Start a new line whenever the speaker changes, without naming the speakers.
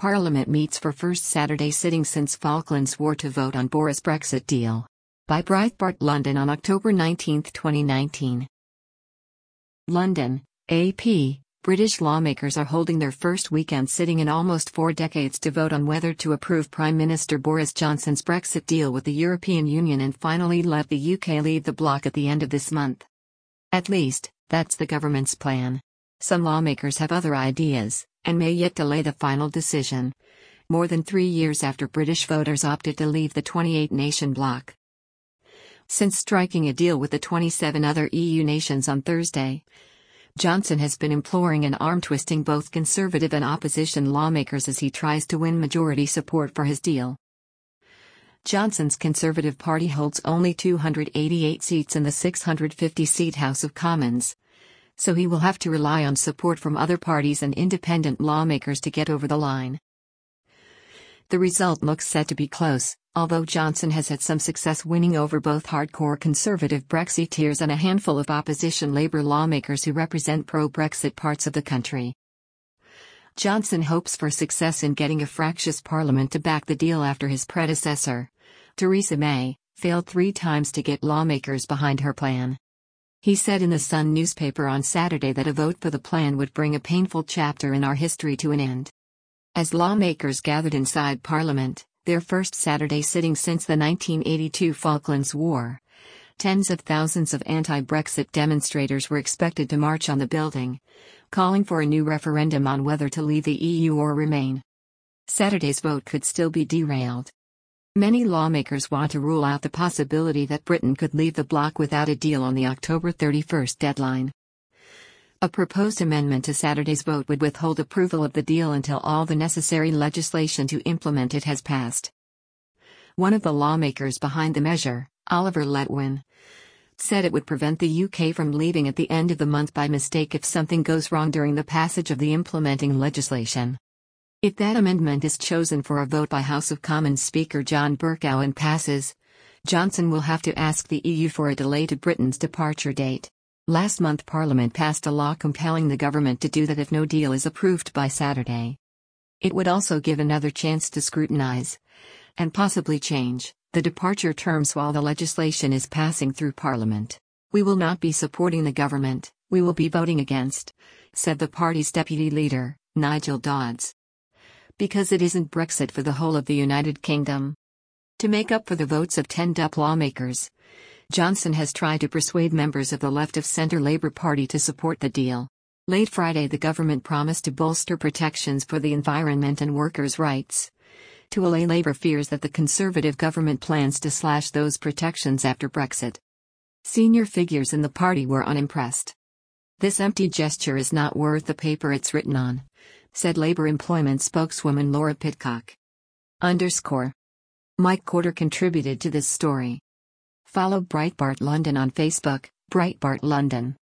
Parliament meets for first Saturday sitting since Falklands War to vote on Boris Brexit deal. By Breitbart London on October 19, 2019. London, AP. British lawmakers are holding their first weekend sitting in almost 4 decades to vote on whether to approve Prime Minister Boris Johnson's Brexit deal with the European Union and finally let the UK leave the bloc at the end of this month. At least, that's the government's plan. Some lawmakers have other ideas, and may yet delay the final decision. More than 3 years after British voters opted to leave the 28-nation bloc. Since striking a deal with the 27 other EU nations on Thursday, Johnson has been imploring and arm-twisting both Conservative and opposition lawmakers as he tries to win majority support for his deal. Johnson's Conservative Party holds only 288 seats in the 650-seat House of Commons, so he will have to rely on support from other parties and independent lawmakers to get over the line. The result looks set to be close, although Johnson has had some success winning over both hardcore Conservative Brexiteers and a handful of opposition Labour lawmakers who represent pro-Brexit parts of the country. Johnson hopes for success in getting a fractious Parliament to back the deal after his predecessor, Theresa May, failed 3 times to get lawmakers behind her plan. He said in the Sun newspaper on Saturday that a vote for the plan would bring a painful chapter in our history to an end. As lawmakers gathered inside Parliament, their first Saturday sitting since the 1982 Falklands War, tens of thousands of anti-Brexit demonstrators were expected to march on the building, calling for a new referendum on whether to leave the EU or remain. Saturday's vote could still be derailed. Many lawmakers want to rule out the possibility that Britain could leave the bloc without a deal on the October 31 deadline. A proposed amendment to Saturday's vote would withhold approval of the deal until all the necessary legislation to implement it has passed. One of the lawmakers behind the measure, Oliver Letwin, said it would prevent the UK from leaving at the end of the month by mistake if something goes wrong during the passage of the implementing legislation. If that amendment is chosen for a vote by House of Commons Speaker John Bercow and passes, Johnson will have to ask the EU for a delay to Britain's departure date. Last month Parliament passed a law compelling the government to do that if no deal is approved by Saturday. It would also give another chance to scrutinise, and possibly change, the departure terms while the legislation is passing through Parliament. We will not be supporting the government, we will be voting against, said the party's deputy leader, Nigel Dodds. Because it isn't Brexit for the whole of the United Kingdom. To make up for the votes of 10 DUP lawmakers, Johnson has tried to persuade members of the left-of-centre Labour Party to support the deal. Late Friday the government promised to bolster protections for the environment and workers' rights, to allay Labour fears that the Conservative government plans to slash those protections after Brexit. Senior figures in the party were unimpressed. This empty gesture is not worth the paper it's written on, said Labour employment spokeswoman Laura Pidcock. Mike Corder contributed to this story. Follow Breitbart London on Facebook, Breitbart London.